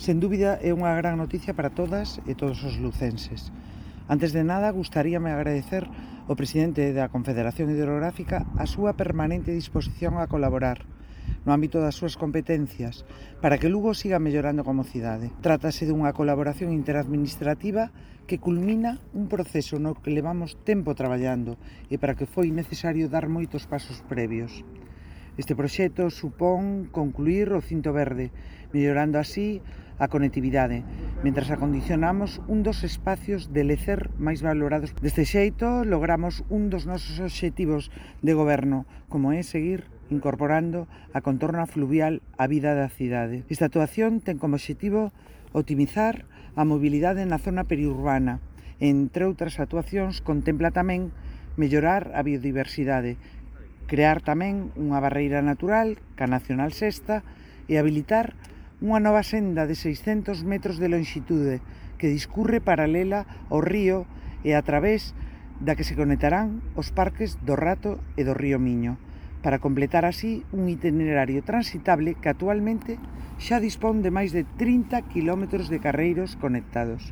Sen dúbida é unha gran noticia para todas e todos os lucenses. Antes de nada, gustaríame agradecer ao presidente da Confederación Hidrográfica a súa permanente disposición a colaborar no ámbito das súas competencias para que Lugo siga mellorando como cidade. Trátase dunha colaboración interadministrativa que culmina un proceso no que levamos tempo traballando e para que foi necesario dar moitos pasos previos. Este proxecto supón concluir o cinto verde, mellorando así a conectividade, mentras acondicionamos un dos espacios de lecer máis valorados. Deste xeito, logramos un dos nosos obxectivos de goberno, como é seguir incorporando a contorna fluvial á vida da cidade. Esta actuación ten como obxectivo optimizar a mobilidade na zona periurbana. Entre outras actuacións, contempla tamén mellorar a biodiversidade, crear tamén unha barreira natural, ca Nacional Sexta, e habilitar unha nova senda de 600 metros de lonxitude que discurre paralela ao río e a través da que se conectarán os parques do Rato e do río Miño, para completar así un itinerario transitable que actualmente xa dispón de máis de 30 kilómetros de carreiros conectados.